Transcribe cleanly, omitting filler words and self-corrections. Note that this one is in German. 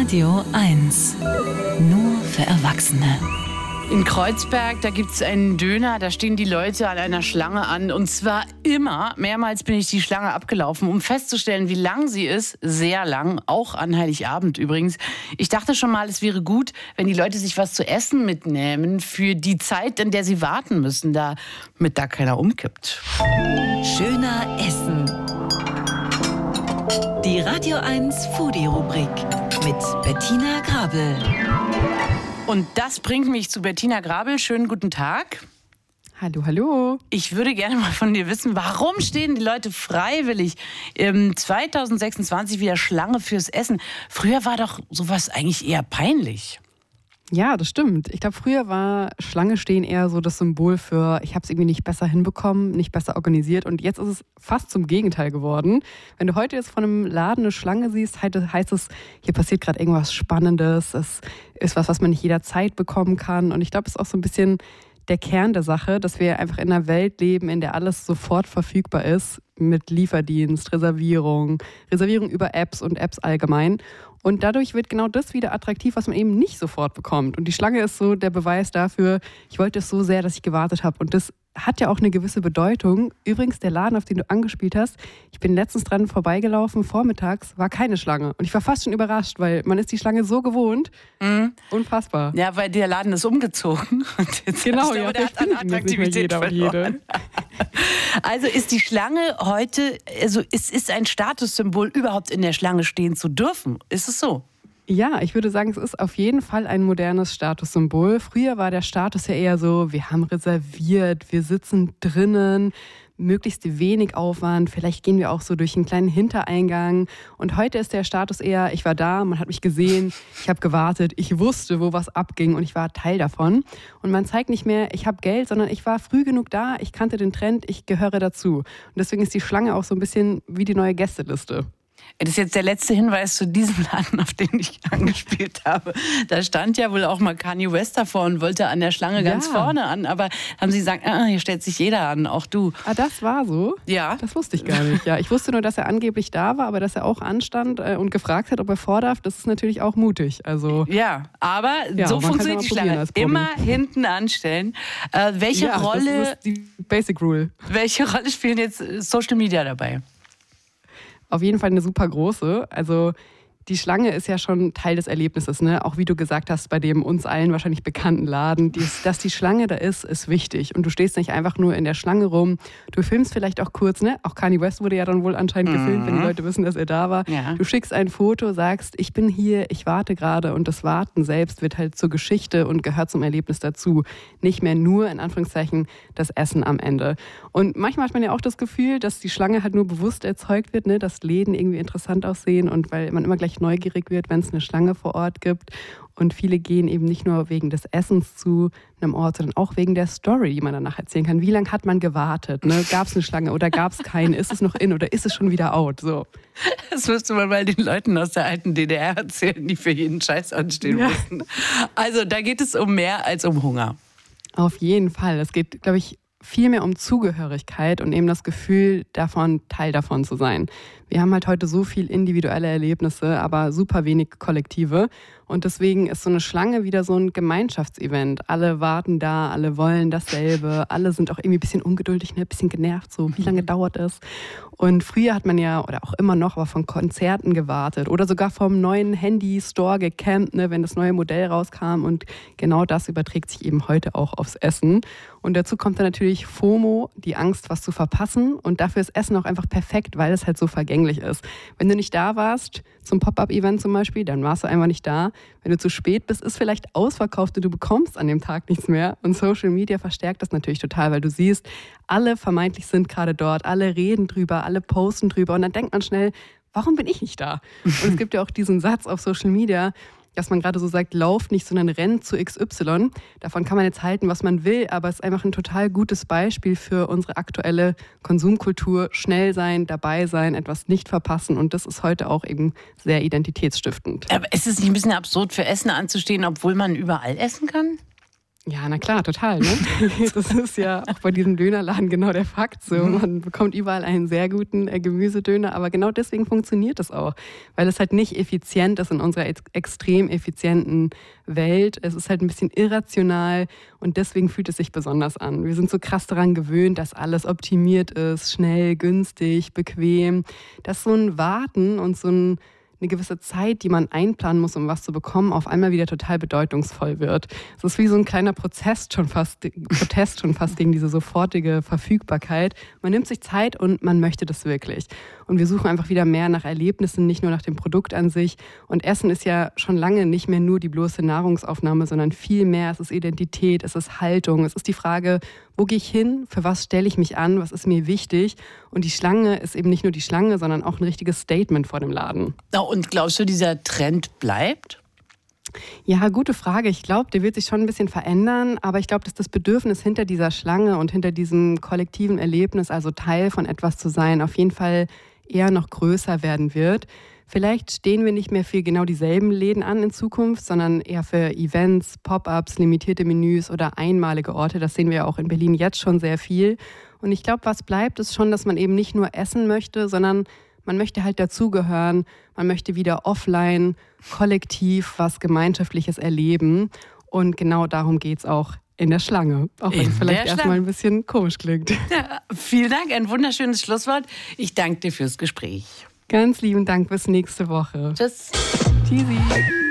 Radio 1. Nur für Erwachsene. In Kreuzberg, da gibt es einen Döner, da stehen die Leute an einer Schlange an. Und zwar immer, mehrmals bin ich die Schlange abgelaufen, um festzustellen, wie lang sie ist. Sehr lang, auch an Heiligabend übrigens. Ich dachte schon mal, es wäre gut, wenn die Leute sich was zu essen mitnehmen für die Zeit, in der sie warten müssen, damit da keiner umkippt. Schöner Essen. Die Radio 1 Foodie-Rubrik mit Bettina Grabel. Und das bringt mich zu Bettina Grabel. Schönen guten Tag. Hallo, hallo. Ich würde gerne mal von dir wissen, warum stehen die Leute freiwillig im 2026 wieder Schlange fürs Essen? Früher war doch sowas eigentlich eher peinlich. Ja, das stimmt. Ich glaube, früher war Schlange stehen eher so das Symbol für, ich habe es irgendwie nicht besser hinbekommen, nicht besser organisiert. Und jetzt ist es fast zum Gegenteil geworden. Wenn du heute jetzt von einem Laden eine Schlange siehst, heißt es, hier passiert gerade irgendwas Spannendes. Es ist was man nicht jederzeit bekommen kann. Und ich glaube, es ist auch so ein bisschen der Kern der Sache, dass wir einfach in einer Welt leben, in der alles sofort verfügbar ist, mit Lieferdienst, Reservierung über Apps und Apps allgemein. Und dadurch wird genau das wieder attraktiv, was man eben nicht sofort bekommt. Und die Schlange ist so der Beweis dafür, ich wollte es so sehr, dass ich gewartet habe. Und das hat ja auch eine gewisse Bedeutung. Übrigens, der Laden, auf den du angespielt hast, ich bin letztens dran vorbeigelaufen, vormittags, war keine Schlange. Und ich war fast schon überrascht, weil man ist die Schlange so gewohnt. Unfassbar. Ja, weil der Laden ist umgezogen. Und jetzt genau, ja, der hat an Attraktivität verloren. Also ist die Schlange heute, also es ist ein Statussymbol, überhaupt in der Schlange stehen zu dürfen. Ist es so? Ja, ich würde sagen, es ist auf jeden Fall ein modernes Statussymbol. Früher war der Status ja eher so, wir haben reserviert, wir sitzen drinnen, möglichst wenig Aufwand, vielleicht gehen wir auch so durch einen kleinen Hintereingang. Und heute ist der Status eher, ich war da, man hat mich gesehen, ich habe gewartet, ich wusste, wo was abging und ich war Teil davon. Und man zeigt nicht mehr, ich habe Geld, sondern ich war früh genug da, ich kannte den Trend, ich gehöre dazu. Und deswegen ist die Schlange auch so ein bisschen wie die neue Gästeliste. Das ist jetzt der letzte Hinweis zu diesem Laden, auf den ich angespielt habe. Da stand ja wohl auch mal Kanye West davor und wollte an der Schlange ganz vorne an. Aber haben sie gesagt, hier stellt sich jeder an, auch du. Ah, das war so? Ja. Das wusste ich gar nicht. Ja, ich wusste nur, dass er angeblich da war, aber dass er auch anstand und gefragt hat, ob er vor darf, das ist natürlich auch mutig. Also, ja, aber so funktioniert die Schlange. Immer hinten anstellen. Welche Rolle? Das ist die Basic Rule. Welche Rolle spielen jetzt Social Media dabei? Auf jeden Fall eine super große. Also die Schlange ist ja schon Teil des Erlebnisses, ne? Auch wie du gesagt hast, bei dem uns allen wahrscheinlich bekannten Laden. Dass die Schlange da ist wichtig. Und du stehst nicht einfach nur in der Schlange rum. Du filmst vielleicht auch kurz, ne? Auch Kanye West wurde ja dann wohl anscheinend gefilmt, wenn die Leute wissen, dass er da war. Ja. Du schickst ein Foto, sagst, ich bin hier, ich warte gerade. Und das Warten selbst wird halt zur Geschichte und gehört zum Erlebnis dazu. Nicht mehr nur, in Anführungszeichen, das Essen am Ende. Und manchmal hat man ja auch das Gefühl, dass die Schlange halt nur bewusst erzeugt wird, ne? Dass Läden irgendwie interessant aussehen und weil man immer gleich neugierig wird, wenn es eine Schlange vor Ort gibt. Und viele gehen eben nicht nur wegen des Essens zu einem Ort, sondern auch wegen der Story, die man danach erzählen kann. Wie lange hat man gewartet? Ne? Gab es eine Schlange oder gab es keine? Ist es noch in oder ist es schon wieder out? So. Das müsste man mal den Leuten aus der alten DDR erzählen, die für jeden Scheiß anstehen mussten. Also da geht es um mehr als um Hunger. Auf jeden Fall. Es geht, glaube ich, viel mehr um Zugehörigkeit und eben das Gefühl davon, Teil davon zu sein. Wir haben halt heute so viel individuelle Erlebnisse, aber super wenig kollektive. Und deswegen ist so eine Schlange wieder so ein Gemeinschaftsevent. Alle warten da, alle wollen dasselbe, alle sind auch irgendwie ein bisschen ungeduldig, ein bisschen genervt, so wie lange dauert es? Und früher hat man ja, oder auch immer noch, aber von Konzerten gewartet oder sogar vom neuen Handy-Store gecampt, ne, wenn das neue Modell rauskam. Und genau das überträgt sich eben heute auch aufs Essen. Und dazu kommt dann natürlich FOMO, die Angst, was zu verpassen. Und dafür ist Essen auch einfach perfekt, weil es halt so vergänglich ist. Wenn du nicht da warst, zum Pop-Up-Event zum Beispiel, dann warst du einfach nicht da. Wenn du zu spät bist, ist vielleicht ausverkauft und du bekommst an dem Tag nichts mehr. Und Social Media verstärkt das natürlich total, weil du siehst, alle vermeintlich sind gerade dort, alle reden drüber, alle posten drüber. Und dann denkt man schnell, warum bin ich nicht da? Und es gibt ja auch diesen Satz auf Social Media, dass man gerade so sagt, lauft nicht, sondern rennt zu XY. Davon kann man jetzt halten, was man will, aber es ist einfach ein total gutes Beispiel für unsere aktuelle Konsumkultur. Schnell sein, dabei sein, etwas nicht verpassen und das ist heute auch eben sehr identitätsstiftend. Aber ist es nicht ein bisschen absurd, für Essen anzustehen, obwohl man überall essen kann? Ja, na klar, total. Ne? Das ist ja auch bei diesem Dönerladen genau der Fakt. So. Man bekommt überall einen sehr guten Gemüsedöner, aber genau deswegen funktioniert es auch, weil es halt nicht effizient ist in unserer extrem effizienten Welt. Es ist halt ein bisschen irrational und deswegen fühlt es sich besonders an. Wir sind so krass daran gewöhnt, dass alles optimiert ist, schnell, günstig, bequem, dass so ein Warten und so eine gewisse Zeit, die man einplanen muss, um was zu bekommen, auf einmal wieder total bedeutungsvoll wird. Es ist wie so ein kleiner Protest schon fast gegen diese sofortige Verfügbarkeit. Man nimmt sich Zeit und man möchte das wirklich. Und wir suchen einfach wieder mehr nach Erlebnissen, nicht nur nach dem Produkt an sich. Und Essen ist ja schon lange nicht mehr nur die bloße Nahrungsaufnahme, sondern viel mehr. Es ist Identität, es ist Haltung, es ist die Frage, wo gehe ich hin, für was stelle ich mich an, was ist mir wichtig. Und die Schlange ist eben nicht nur die Schlange, sondern auch ein richtiges Statement vor dem Laden. Und glaubst du, dieser Trend bleibt? Ja, gute Frage. Ich glaube, der wird sich schon ein bisschen verändern, aber ich glaube, dass das Bedürfnis hinter dieser Schlange und hinter diesem kollektiven Erlebnis, also Teil von etwas zu sein, auf jeden Fall eher noch größer werden wird. Vielleicht stehen wir nicht mehr für genau dieselben Läden an in Zukunft, sondern eher für Events, Pop-ups, limitierte Menüs oder einmalige Orte. Das sehen wir ja auch in Berlin jetzt schon sehr viel. Und ich glaube, was bleibt, ist schon, dass man eben nicht nur essen möchte, sondern man möchte halt dazugehören. Man möchte wieder offline, kollektiv was Gemeinschaftliches erleben. Und genau darum geht es auch in der Schlange. Auch wenn es vielleicht erstmal ein bisschen komisch klingt. Ja, vielen Dank, ein wunderschönes Schlusswort. Ich danke dir fürs Gespräch. Ganz lieben Dank, bis nächste Woche. Tschüss. Tschüssi.